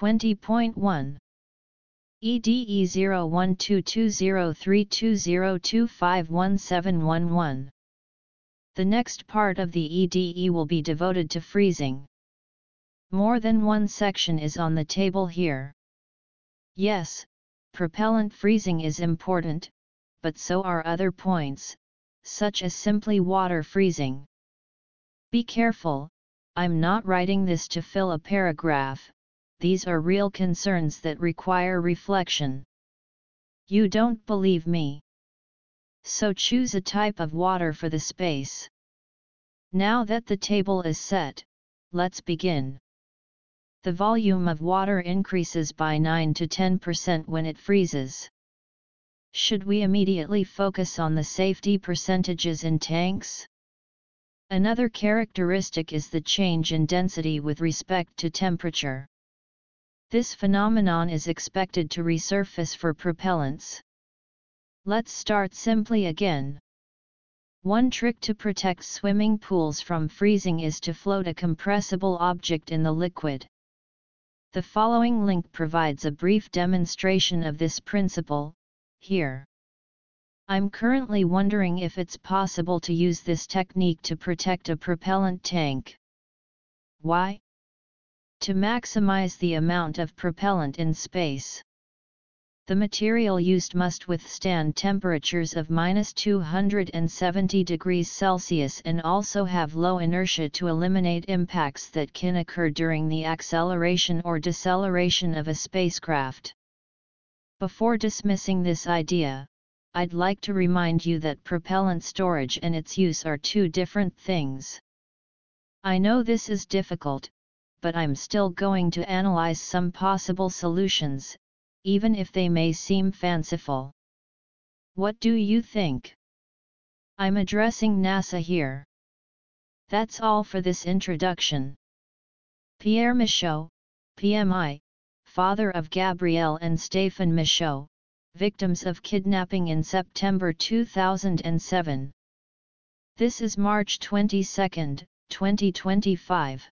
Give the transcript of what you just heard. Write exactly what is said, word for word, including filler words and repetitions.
twenty point one. E D E zero one two two zero three two zero two five one seven one one. The next part of the E D E will be devoted to freezing. More than one section is on the table here. Yes, propellant freezing is important, but so are other points, such as simply water freezing. Be careful, I'm not writing this to fill a paragraph, these are real concerns that require reflection. You don't believe me? So choose a type of water for the space. Now that the table is set, let's begin. The volume of water increases by nine to ten percent when it freezes. Should we immediately focus on the safety percentages in tanks? Another characteristic is the change in density with respect to temperature. This phenomenon is expected to resurface for propellants. Let's start simply again. One trick to protect swimming pools from freezing is to float a compressible object in the liquid. The following link provides a brief demonstration of this principle, here. I'm currently wondering if it's possible to use this technique to protect a propellant tank. Why? To maximize the amount of propellant in space. The material used must withstand temperatures of minus two hundred seventy degrees Celsius and also have low inertia to eliminate impacts that can occur during the acceleration or deceleration of a spacecraft. Before dismissing this idea, I'd like to remind you that propellant storage and its use are two different things. I know this is difficult, but I'm still going to analyze some possible solutions, even if they may seem fanciful. What do you think? I'm addressing NASA here. That's all for this introduction. Pierre Michaud, P M I, father of Gabrielle and Stéphane Michaud, victims of kidnapping in September two thousand seven. This is March twenty-second, twenty twenty-five.